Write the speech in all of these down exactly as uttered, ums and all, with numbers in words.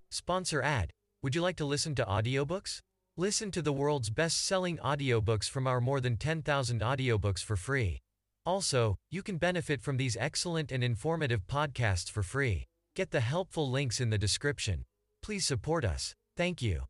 Sponsor ad. Would you like to listen to audiobooks? Listen to the world's best-selling audiobooks from our more than ten thousand audiobooks for free. Also, you can benefit from these excellent and informative podcasts for free. Get the helpful links in the description. Please support us. Thank you.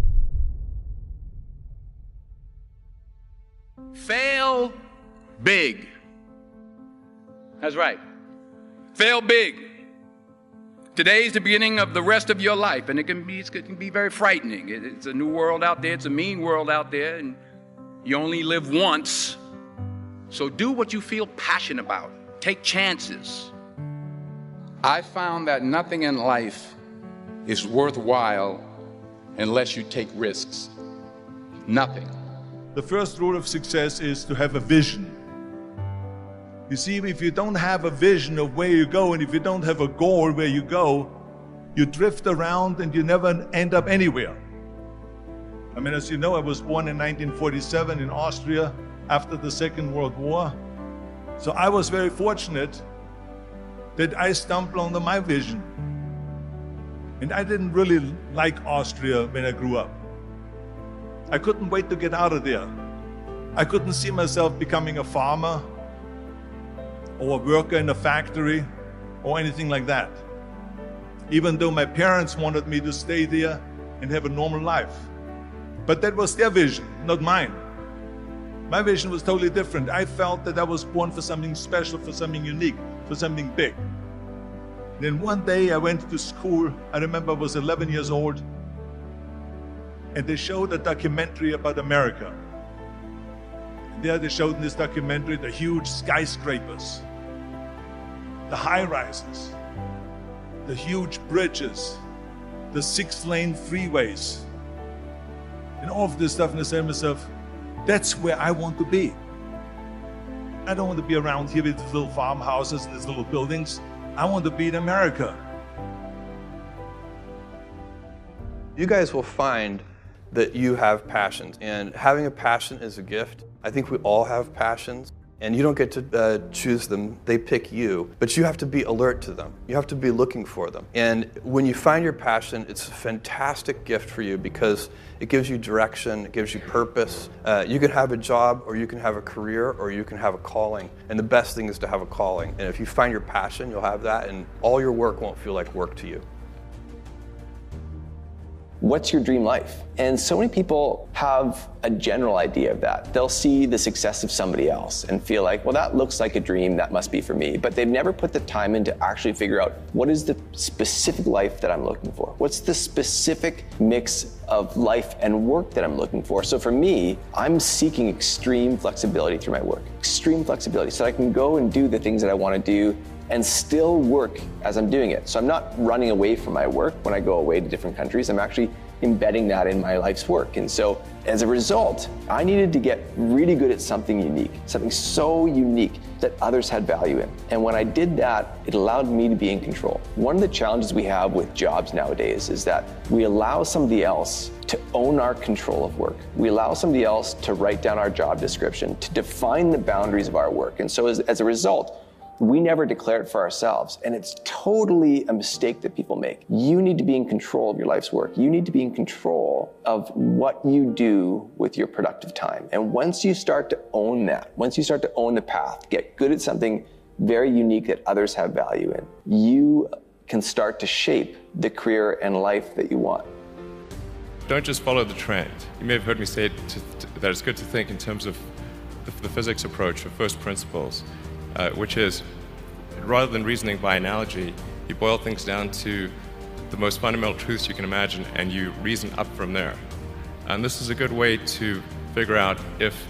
Fail big. That's right. Fail big. Today's the beginning of the rest of your life, and it can be, it can be very frightening. It, it's a new world out there. It's a mean world out there, and you only live once. So do what you feel passionate about. Take chances. I found that nothing in life is worthwhile unless you take risks. Nothing. The first rule of success is to have a vision. You see, if you don't have a vision of where you go, and if you don't have a goal where you go, you drift around and you never end up anywhere. I mean, as you know, I was born in nineteen forty-seven in Austria after the Second World War. So I was very fortunate that I stumbled onto my vision. And I didn't really like Austria when I grew up. I couldn't wait to get out of there. I couldn't see myself becoming a farmer or a worker in a factory or anything like that, even though my parents wanted me to stay there and have a normal life. But that was their vision, not mine. My vision was totally different. I felt that I was born for something special, for something unique, for something big. Then one day I went to school. I remember I was eleven years old, and they showed a documentary about America. And there they showed in this documentary the huge skyscrapers, the high-rises, the huge bridges, the six-lane freeways, and all of this stuff. And I said to myself, that's where I want to be. I don't want to be around here with these little farmhouses and these little buildings. I want to be in America. You guys will find that you have passions, and having a passion is a gift. I think we all have passions, and you don't get to uh, choose them. They pick you, but you have to be alert to them. You have to be looking for them. And when you find your passion, it's a fantastic gift for you because it gives you direction, it gives you purpose. Uh, you can have a job, or you can have a career, or you can have a calling. And the best thing is to have a calling. And if you find your passion, you'll have that, and all your work won't feel like work to you. What's your dream life? And so many people have a general idea of that. They'll see the success of somebody else and feel like, well, that looks like a dream, that must be for me. But they've never put the time in to actually figure out, what is the specific life that I'm looking for? What's the specific mix of life and work that I'm looking for? So for me, I'm seeking extreme flexibility through my work. Extreme flexibility, so I can go and do the things that I want to do and still work as I'm doing it. So I'm not running away from my work when I go away to different countries. I'm actually embedding that in my life's work. And so as a result, I needed to get really good at something unique, something so unique that others had value in. And when I did that, it allowed me to be in control. One of the challenges we have with jobs nowadays is that we allow somebody else to own our control of work. We allow somebody else to write down our job description, to define the boundaries of our work. And so as, as a result, we never declare it for ourselves, and it's totally a mistake that people make. You need to be in control of your life's work. You need to be in control of what you do with your productive time. And once you start to own that, once you start to own the path, get good at something very unique that others have value in, you can start to shape the career and life that you want. Don't just follow the trend. You may have heard me say to, to, that it's good to think in terms of the, the physics approach of first principles. Uh, which is, rather than reasoning by analogy, you boil things down to the most fundamental truths you can imagine, and you reason up from there. And this is a good way to figure out if,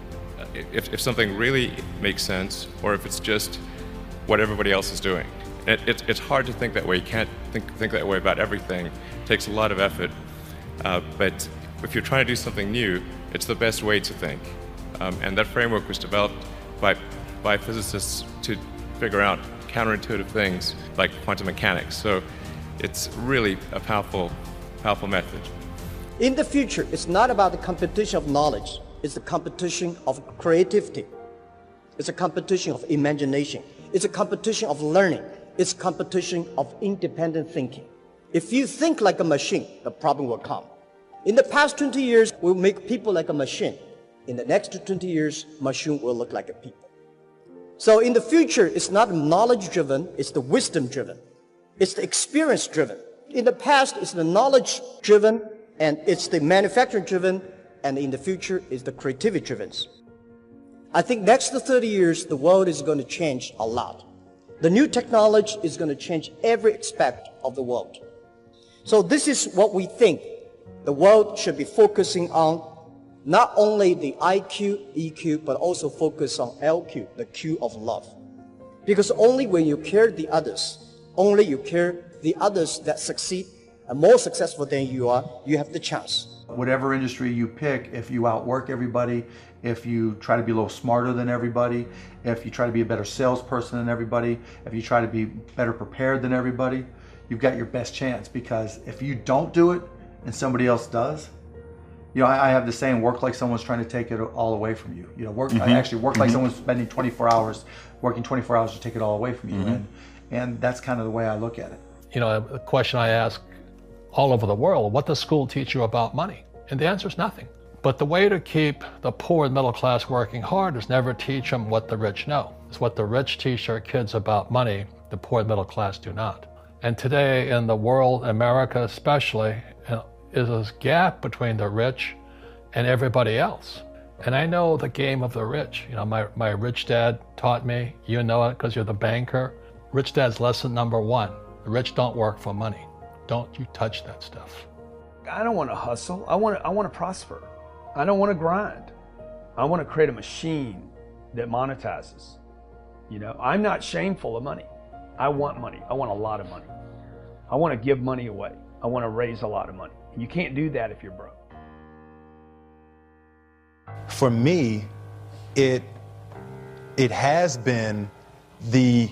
if, if something really makes sense, or if it's just what everybody else is doing. It, it, it's hard to think that way. You can't think, think that way about everything. It takes a lot of effort. Uh, but if you're trying to do something new, it's the best way to think. Um, and that framework was developed by by physicists to figure out counterintuitive things like quantum mechanics. So it's really a powerful, powerful method. In the future, it's not about the competition of knowledge. It's the competition of creativity. It's a competition of imagination. It's a competition of learning. It's a competition of independent thinking. If you think like a machine, the problem will come. In the past twenty years, we'll make people like a machine. In the next twenty years, machine will look like a people. So in the future, it's not knowledge-driven, it's the wisdom-driven. It's the experience-driven. In the past, it's the knowledge-driven, and it's the manufacturing-driven, and in the future, it's the creativity-driven. I think next to thirty years, the world is going to change a lot. The new technology is going to change every aspect of the world. So this is what we think the world should be focusing on, not only the I Q, E Q, but also focus on L Q, the Q of love. Because only when you care the others, only you care the others that succeed and more successful than you are, you have the chance. Whatever industry you pick, if you outwork everybody, if you try to be a little smarter than everybody, if you try to be a better salesperson than everybody, if you try to be better prepared than everybody, you've got your best chance. Because if you don't do it and somebody else does, you know, I, I have the saying, work like someone's trying to take it all away from you. You know, work, mm-hmm. I actually work mm-hmm. like someone's spending twenty-four hours, working twenty-four hours to take it all away from you. Mm-hmm. And, and that's kind of the way I look at it. You know, a question I ask all over the world, what does school teach you about money? And the answer is nothing. But the way to keep the poor and middle class working hard is never teach them what the rich know. It's what the rich teach their kids about money, the poor and middle class do not. And today in the world, America especially, is this gap between the rich and everybody else. And I know the game of the rich. You know, my, my rich dad taught me, you know it because you're the banker. Rich dad's lesson number one, the rich don't work for money. Don't you touch that stuff. I don't want to hustle, I want to, I want to prosper. I don't want to grind. I want to create a machine that monetizes. You know, I'm not shameful of money. I want money. I want a lot of money. I want to give money away. I want to raise a lot of money. You can't do that if you're broke. For me, it it has been the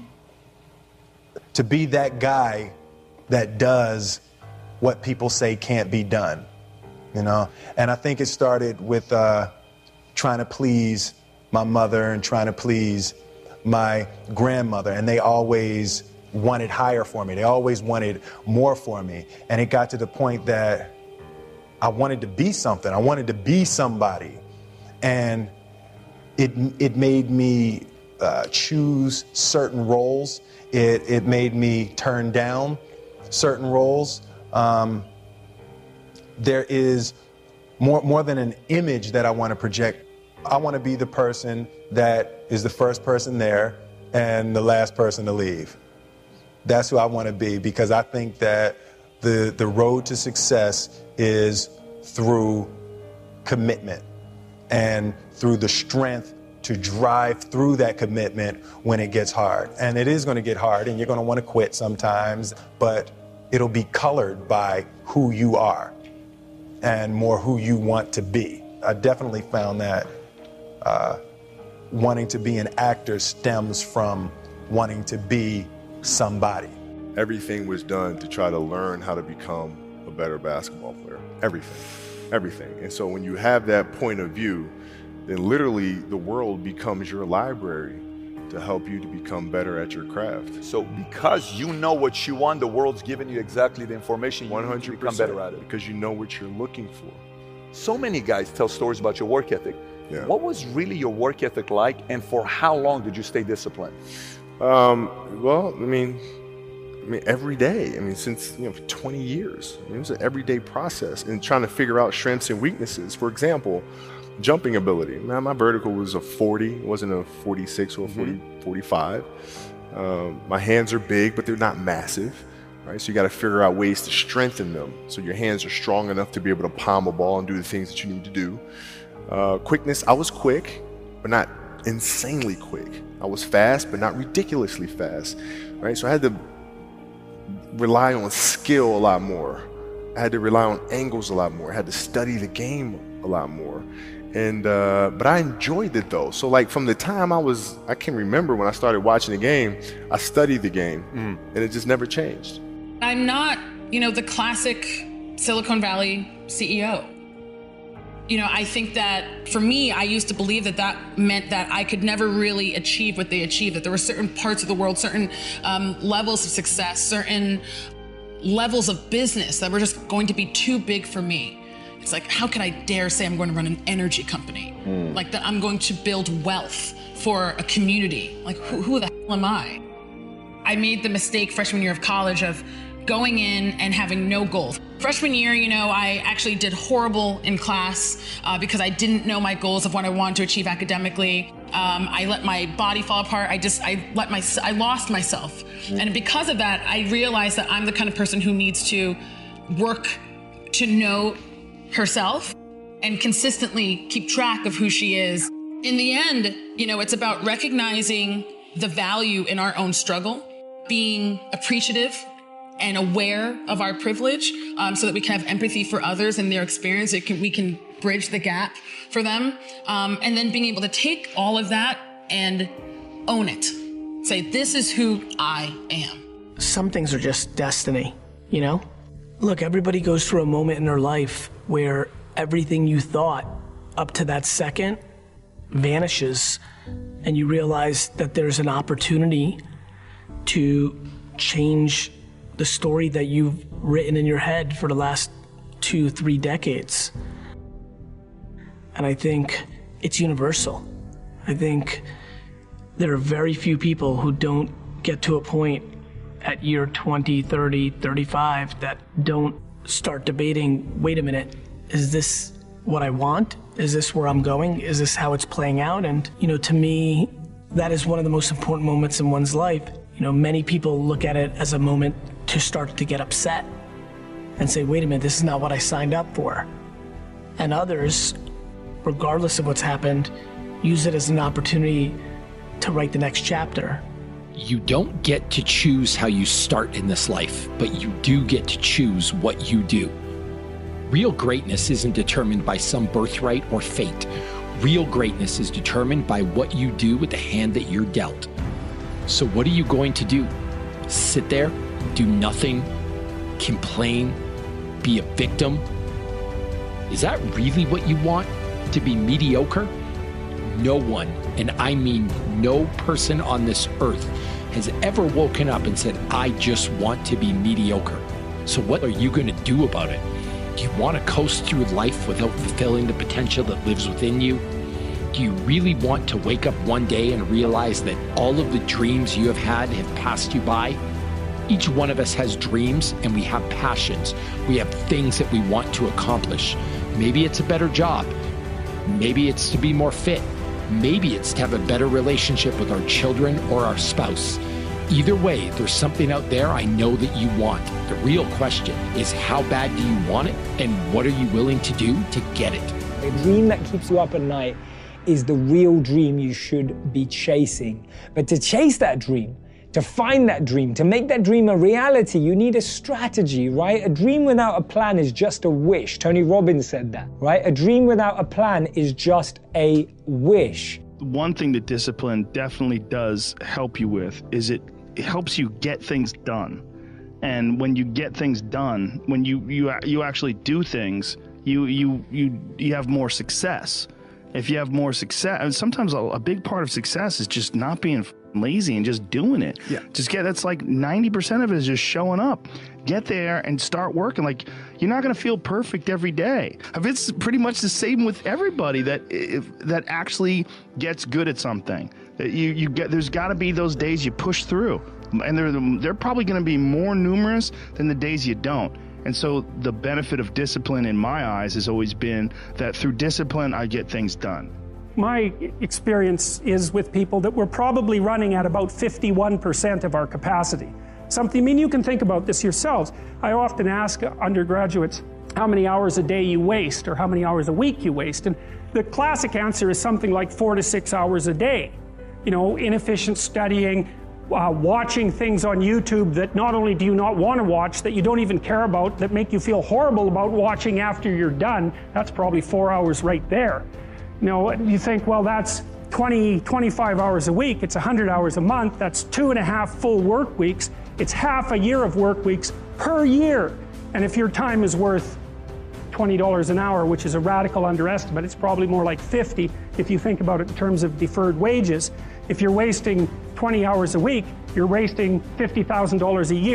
to be that guy that does what people say can't be done. You know, and I think it started with uh, trying to please my mother and trying to please my grandmother, and they always wanted higher for me. They always wanted more for me, and it got to the point that I wanted to be something. I wanted to be somebody, and it it made me uh, choose certain roles. It it made me turn down certain roles. Um, There is more, more than an image that I want to project. I want to be the person that is the first person there and the last person to leave. That's who I want to be, because I think that the, the road to success is through commitment and through the strength to drive through that commitment when it gets hard. And it is going to get hard, and you're going to want to quit sometimes, but it'll be colored by who you are and more who you want to be. I definitely found that uh, wanting to be an actor stems from wanting to be somebody. Everything was done to try to learn how to become a better basketball player. Everything, everything. And so when you have that point of view, then literally the world becomes your library to help you to become better at your craft. So because you know what you want, the world's giving you exactly the information you need to become better at it. Because you know what you're looking for. So many guys tell stories about your work ethic. Yeah. What was really your work ethic like, and for how long did you stay disciplined? Um, well, I mean, I mean, every day. I mean, since, you know, for twenty years. I mean, it was an everyday process in trying to figure out strengths and weaknesses. For example, jumping ability. Man, my vertical was a forty, it wasn't a forty-six or a forty, mm-hmm. forty-five. Um, my hands are big, but they're not massive, right? So you got to figure out ways to strengthen them so your hands are strong enough to be able to palm a ball and do the things that you need to do. Uh, quickness, I was quick, but not insanely quick. I was fast, but not ridiculously fast, right? So I had to rely on skill a lot more. I had to rely on angles a lot more. I had to study the game a lot more. And, uh, but I enjoyed it though. So like from the time I was, I can remember when I started watching the game, I studied the game mm. and it just never changed. I'm not, you know, the classic Silicon Valley C E O. You know, I think that for me, I used to believe that that meant that I could never really achieve what they achieved, that there were certain parts of the world, certain um, levels of success, certain levels of business that were just going to be too big for me. It's like, how could I dare say I'm going to run an energy company? Mm. Like that I'm going to build wealth for a community. Like, who, who the hell am I? I made the mistake freshman year of college of going in and having no goals. Freshman year, you know, I actually did horrible in class uh, because I didn't know my goals of what I wanted to achieve academically. Um, I let my body fall apart. I just, I let my, I lost myself. Mm. And because of that, I realized that I'm the kind of person who needs to work to know herself and consistently keep track of who she is. In the end, you know, it's about recognizing the value in our own struggle, being appreciative and aware of our privilege, um, so that we can have empathy for others and their experience. It can, we can bridge the gap for them. Um, and then being able to take all of that and own it. Say, this is who I am. Some things are just destiny, you know? Look, everybody goes through a moment in their life where everything you thought up to that second vanishes, and you realize that there's an opportunity to change the story that you've written in your head for the last two, three decades. And I think it's universal. I think there are very few people who don't get to a point at year twenty, thirty, thirty-five that don't start debating, wait a minute, is this what I want? Is this where I'm going? Is this how it's playing out? And, you know, to me, that is one of the most important moments in one's life. You know, many people look at it as a moment to start to get upset and say, wait a minute, this is not what I signed up for. And others, regardless of what's happened, use it as an opportunity to write the next chapter. You don't get to choose how you start in this life, but you do get to choose what you do. Real greatness isn't determined by some birthright or fate. Real greatness is determined by what you do with the hand that you're dealt. So what are you going to do? Sit there, do nothing, complain, be a victim? Is that really what you want? To be mediocre? No one, and I mean no person on this earth, has ever woken up and said, I just want to be mediocre. So what are you going to do about it? Do you want to coast through life without fulfilling the potential that lives within you? Do you really want to wake up one day and realize that all of the dreams you have had have passed you by? Each one of us has dreams and we have passions. We have things that we want to accomplish. Maybe it's a better job. Maybe it's to be more fit. Maybe it's to have a better relationship with our children or our spouse. Either way, there's something out there I know that you want. The real question is, how bad do you want it, and what are you willing to do to get it? A dream that keeps you up at night is the real dream you should be chasing. But to chase that dream, to find that dream, to make that dream a reality, you need a strategy, right? A dream without a plan is just a wish. Tony Robbins said that, right? A dream without a plan is just a wish. One thing that discipline definitely does help you with is it, it helps you get things done. And when you get things done, when you you you actually do things, you you you you have more success. If you have more success, and sometimes a, a big part of success is just not being lazy and just doing it. Yeah. Just get, that's like ninety percent of it is just showing up. Get there and start working. Like, you're not going to feel perfect every day. It's pretty much the same with everybody that if, that actually gets good at something. That you you get, there's got to be those days you push through, and they're they're probably going to be more numerous than the days you don't. And so the benefit of discipline in my eyes has always been that through discipline, I get things done. My experience is with people that we're probably running at about fifty-one percent of our capacity. Something, I mean, you can think about this yourselves. I often ask undergraduates how many hours a day you waste or how many hours a week you waste. And the classic answer is something like four to six hours a day. You know, inefficient studying, Uh, watching things on YouTube that not only do you not want to watch, that you don't even care about, that make you feel horrible about watching after you're done. That's probably four hours right there. You know, you think, well, that's twenty, twenty-five hours a week. It's one hundred hours a month. That's two and a half full work weeks. It's half a year of work weeks per year. And if your time is worth twenty dollars an hour, which is a radical underestimate, it's probably more like fifty if you think about it in terms of deferred wages. If you're wasting twenty hours a week, you're wasting fifty thousand dollars a year.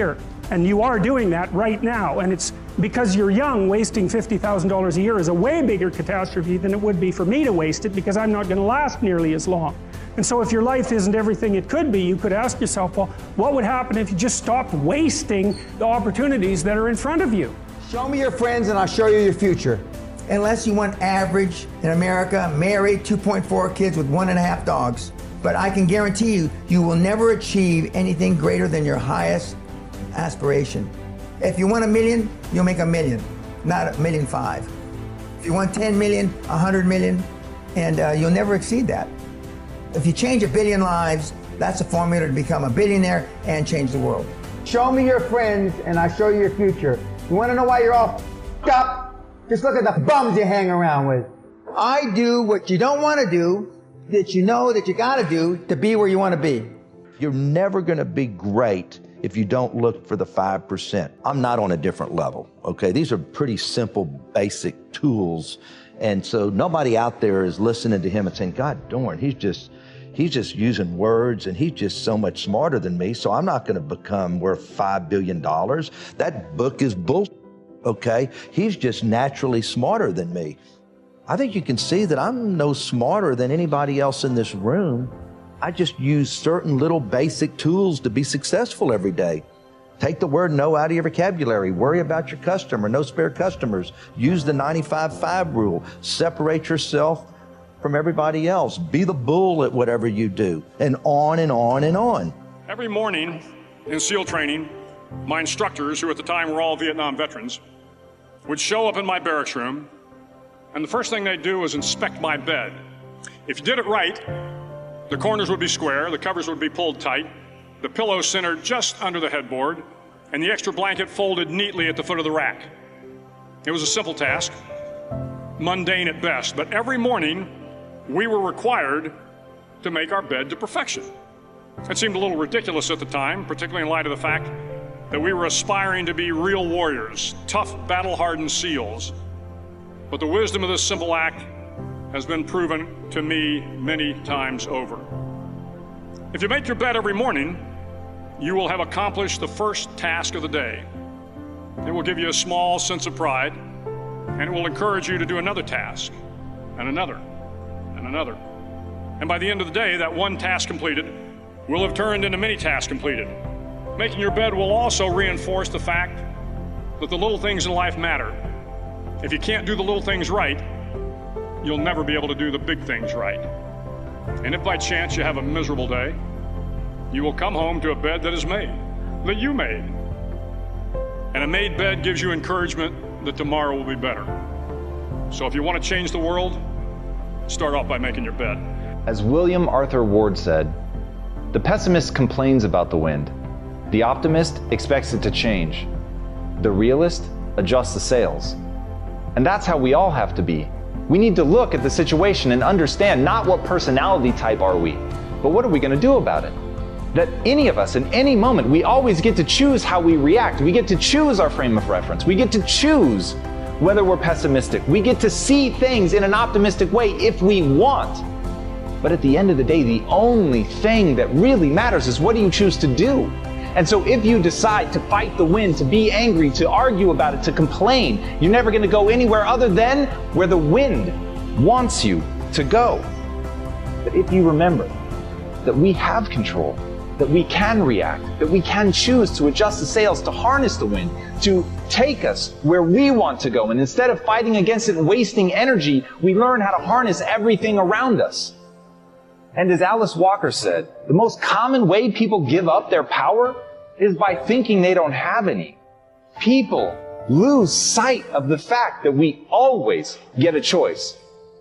And you are doing that right now. And it's because you're young, wasting fifty thousand dollars a year is a way bigger catastrophe than it would be for me to waste it, because I'm not going to last nearly as long. And so if your life isn't everything it could be, you could ask yourself, well, what would happen if you just stopped wasting the opportunities that are in front of you? Show me your friends and I'll show you your future. Unless you want average in America, married, two point four kids with one and a half dogs. But I can guarantee you, you will never achieve anything greater than your highest aspiration. If you want a million, you'll make a million, not a million five. If you want ten million, a hundred million, and uh, you'll never exceed that. If you change a billion lives, that's a formula to become a billionaire and change the world. Show me your friends and I'll show you your future. You want to know why you're all f***ed up? Just look at the bums you hang around with. I do what you don't want to do, that you know that you got to do to be where you want to be. You're never going to be great if you don't look for the five percent. I'm not on a different level, okay? These are pretty simple, basic tools. And so nobody out there is listening to him and saying, God darn, he's just, he's just using words and he's just so much smarter than me, so I'm not going to become worth five billion dollars. That book is bullshit, okay? He's just naturally smarter than me. I think you can see that I'm no smarter than anybody else in this room. I just use certain little basic tools to be successful every day. Take the word no out of your vocabulary. Worry about your customer. No spare customers. Use the ninety-five five rule. Separate yourself from everybody else. Be the bull at whatever you do. And on and on and on. Every morning in SEAL training, my instructors, who at the time were all Vietnam veterans, would show up in my barracks room, and the first thing they'd do was inspect my bed. If you did it right, the corners would be square, the covers would be pulled tight, the pillow centered just under the headboard, and the extra blanket folded neatly at the foot of the rack. It was a simple task, mundane at best, but every morning we were required to make our bed to perfection. It seemed a little ridiculous at the time, particularly in light of the fact that we were aspiring to be real warriors, tough, battle-hardened SEALs. But the wisdom of this simple act has been proven to me many times over. If you make your bed every morning, you will have accomplished the first task of the day. It will give you a small sense of pride, and it will encourage you to do another task, and another, and another. And by the end of the day, that one task completed will have turned into many tasks completed. Making your bed will also reinforce the fact that the little things in life matter. If you can't do the little things right, you'll never be able to do the big things right. And if by chance you have a miserable day, you will come home to a bed that is made, that you made. And a made bed gives you encouragement that tomorrow will be better. So if you want to change the world, start off by making your bed. As William Arthur Ward said, the pessimist complains about the wind. The optimist expects it to change. The realist adjusts the sails. And that's how we all have to be. We need to look at the situation and understand not what personality type are we, but what are we going to do about it? That any of us, in any moment, we always get to choose how we react. We get to choose our frame of reference. We get to choose whether we're pessimistic. We get to see things in an optimistic way if we want. But at the end of the day, the only thing that really matters is what do you choose to do? And so if you decide to fight the wind, to be angry, to argue about it, to complain, you're never going to go anywhere other than where the wind wants you to go. But if you remember that we have control, that we can react, that we can choose to adjust the sails, to harness the wind, to take us where we want to go, and instead of fighting against it and wasting energy, we learn how to harness everything around us. And as Alice Walker said, the most common way people give up their power is by thinking they don't have any. People lose sight of the fact that we always get a choice.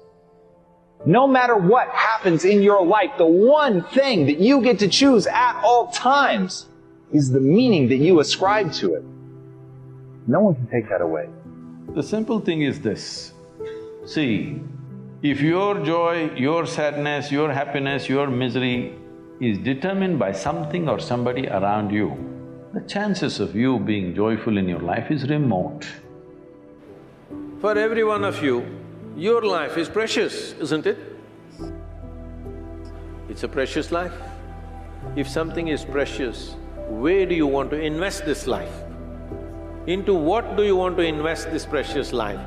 No matter what happens in your life, the one thing that you get to choose at all times is the meaning that you ascribe to it. No one can take that away. The simple thing is this. See, if your joy, your sadness, your happiness, your misery is determined by something or somebody around you, the chances of you being joyful in your life is remote. For every one of you, your life is precious, isn't it? It's a precious life. If something is precious, where do you want to invest this life? Into what do you want to invest this precious life?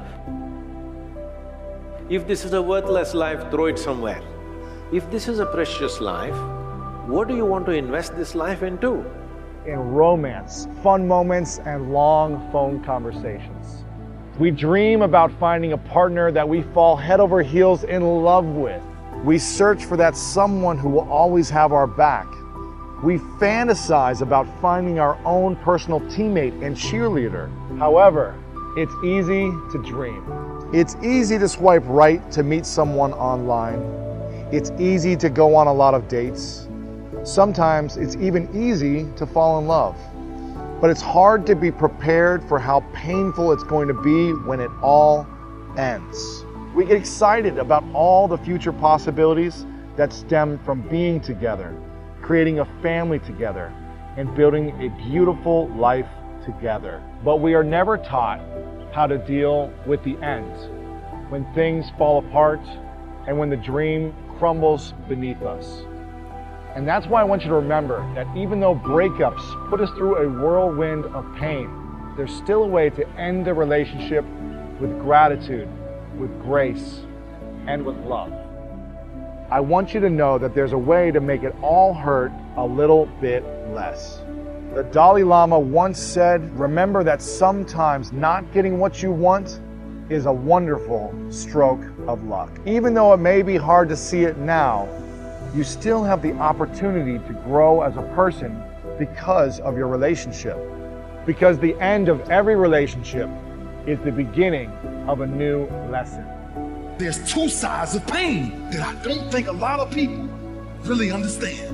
If this is a worthless life, throw it somewhere. If this is a precious life, what do you want to invest this life into? In romance, fun moments, and long phone conversations. We dream about finding a partner that we fall head over heels in love with. We search for that someone who will always have our back. We fantasize about finding our own personal teammate and cheerleader. However, it's easy to dream. It's easy to swipe right to meet someone online. It's easy to go on a lot of dates. Sometimes it's even easy to fall in love. But it's hard to be prepared for how painful it's going to be when it all ends. We get excited about all the future possibilities that stem from being together, creating a family together, and building a beautiful life together. But we are never taught how to deal with the end, when things fall apart and when the dream crumbles beneath us. And that's why I want you to remember that even though breakups put us through a whirlwind of pain, there's still a way to end the relationship with gratitude, with grace, and with love. I want you to know that there's a way to make it all hurt a little bit less. The Dalai Lama once said, remember that sometimes not getting what you want is a wonderful stroke of luck. Even though it may be hard to see it now, you still have the opportunity to grow as a person because of your relationship. Because the end of every relationship is the beginning of a new lesson. There's two sides of pain that I don't think a lot of people really understand.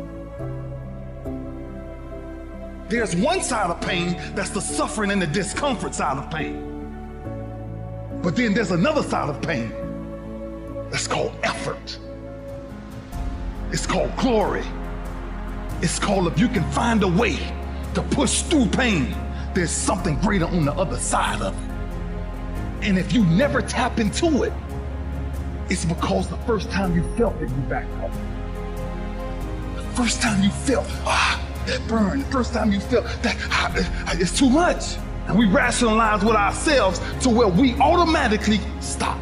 There's one side of pain that's the suffering and the discomfort side of pain. But then there's another side of pain that's called effort. It's called glory. It's called if you can find a way to push through pain, there's something greater on the other side of it. And if you never tap into it, it's because the first time you felt it, you backed up. The first time you felt, ah, that burn, the first time you felt that, ah, it's too much. And we rationalize with ourselves to where we automatically stop.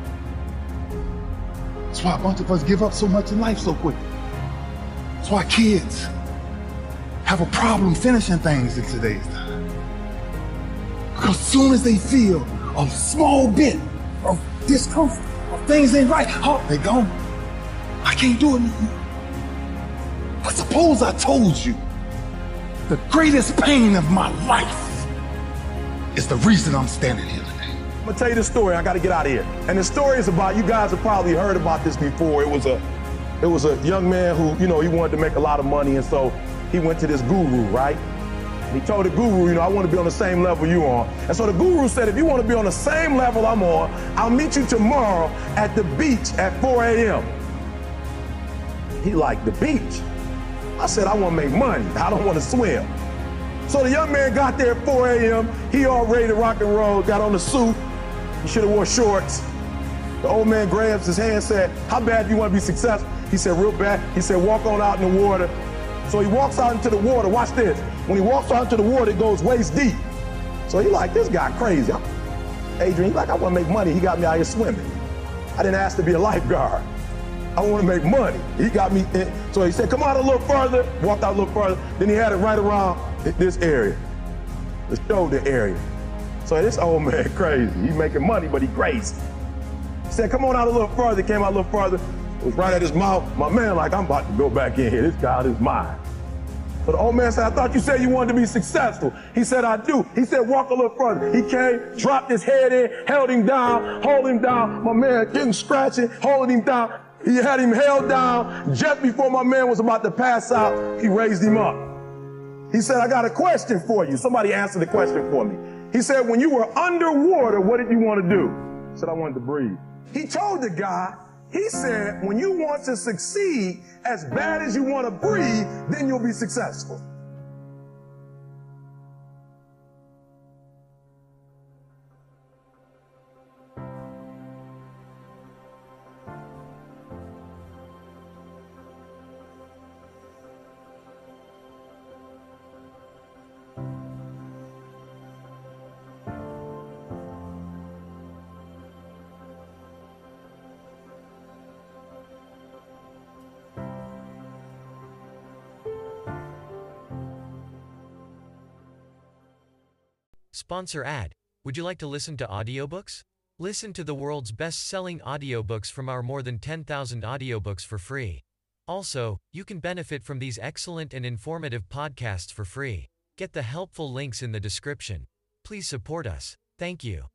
That's why a bunch of us give up so much in life so quickly. That's why kids have a problem finishing things in today's time. Because as soon as they feel a small bit of discomfort, or things ain't right, oh, they gone. I can't do it anymore. But suppose I told you the greatest pain of my life is the reason I'm standing here today. I'm gonna tell you the story. I gotta get out of here. And the story is about, you guys have probably heard about this before. It was a, it was a young man who, you know, he wanted to make a lot of money, and so he went to this guru, right? And he told the guru, you know, I want to be on the same level you on. And so the guru said, if you want to be on the same level I'm on, I'll meet you tomorrow at the beach at four A M He liked the beach. I said, I want to make money. I don't want to swim. So the young man got there at four A M He all ready to rock and roll, got on the suit. He should have wore shorts. The old man grabs his hand and said, how bad do you want to be successful? He said, real bad. He said, walk on out in the water. So he walks out into the water. Watch this. When he walks out into the water, it goes waist deep. So he like, this guy crazy. Adrian, he like, I want to make money. He got me out here swimming. I didn't ask to be a lifeguard. I want to make money. He got me in. So he said, come out a little further. Walked out a little further. Then he had it right around this area, the shoulder area. So this old man crazy. He making money, but he crazy. He said, come on out a little further. Came out a little further. It was right at his mouth. My man like, I'm about to go back in here. This guy is mine. So the old man said, I thought you said you wanted to be successful. He said, I do. He said, walk a little further. He came, dropped his head in, held him down, hold him down. My man getting scratching, holding him down. He had him held down. Just before my man was about to pass out, he raised him up. He said, I got a question for you. Somebody answer the question for me. He said, when you were underwater, what did you want to do? He said, I wanted to breathe. He told the guy, he said, when you want to succeed as bad as you want to breathe, then you'll be successful. Sponsor ad. Would you like to listen to audiobooks? Listen to the world's best-selling audiobooks from our more than ten thousand audiobooks for free. Also, you can benefit from these excellent and informative podcasts for free. Get the helpful links in the description. Please support us. Thank you.